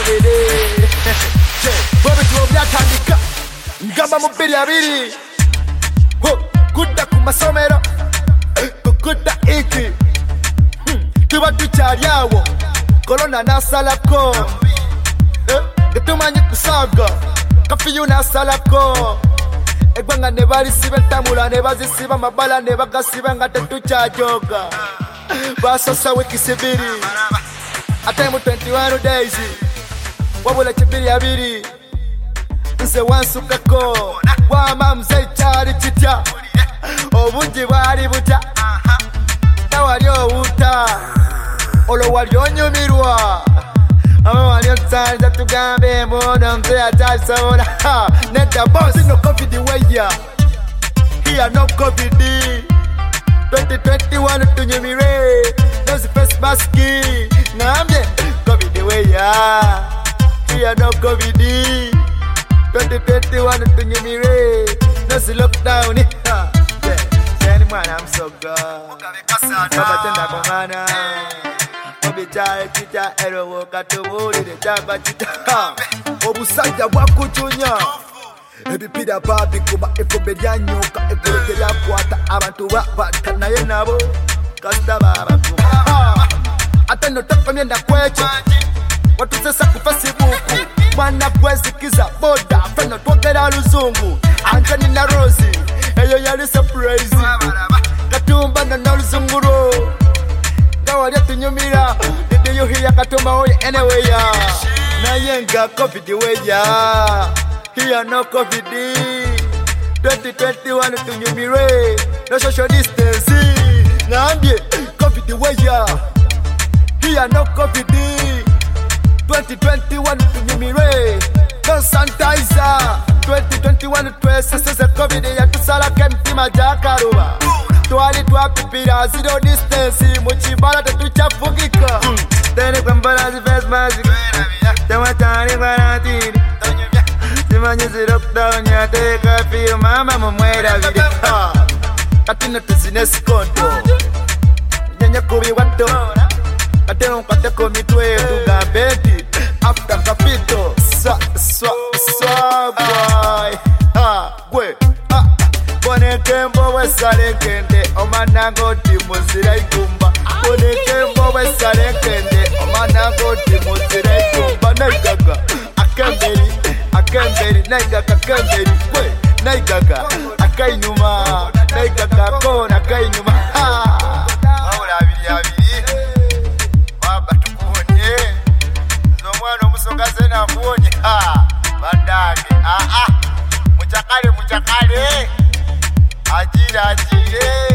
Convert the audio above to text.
bere bobe tubyatandika ngamba mu 22 kudda ku masomero kudda iki tuba tukyali awo korona nasalako getumanyi kusaga kafiyu nasalako eggwanga ne balisiba entamula ne bazisiba mabala ne bagasiba nga tetukyajoga basosa wikisi 2 ate mu 21 days wabula kibiri abiri nze wansukako wama mze kyali kitya obungi bwali butya tawali owuta olwo wali onyumirwa wali okusanja tugambe embono nze atalisobola nedda bosi no covid weya here no covid 2021 tunyumire nozi face mask ngambye covid weya here no covid 2021 tunyumire nozi lockdown yani mwana msoga baba tenda kongana obichale chita erowo katubulire chaba chita obusajja bwakujunya ebipira babikuba ekobe lyanyoka ekolote lyakwata abantu babata naye nabo kasita babakuba ate notokomye ndakwecho watusesa ku Facebook mwana bwezikiza boda feno twogera luzungu Anthony na Rosie eyo yali surprise katumba na luzunguro ngawali tunyumira did you hear katumba oye anyway ya naye nga covid weya here no covid 2021 tunyumire no social distance ngambye covid weya here no covid 2021 tunyumire no sanitizer 2021 tweseseze covid yatusala kemtima jakaruba twali twapipira zero distance muchibala tetuchafugika tene kwambala zi face mask tewatani quarantine timanyizi lockdown yateka fiyo mama mumwera vile katino tuzine sikondo nyenye kubi wato kateno kateko mitwe tugambeti after kapito boy gwe bonekembo wesalekende omanangoti muzira igumba bonekembo wesalekende omanangoti muzira igumba naigaga akemberi naigaga akemberi gwe naigaga akainyuma naigaga kona akainyuma wabula abiri waba tukuonye zomwana omusonga zena akuonye badage muchakale ajire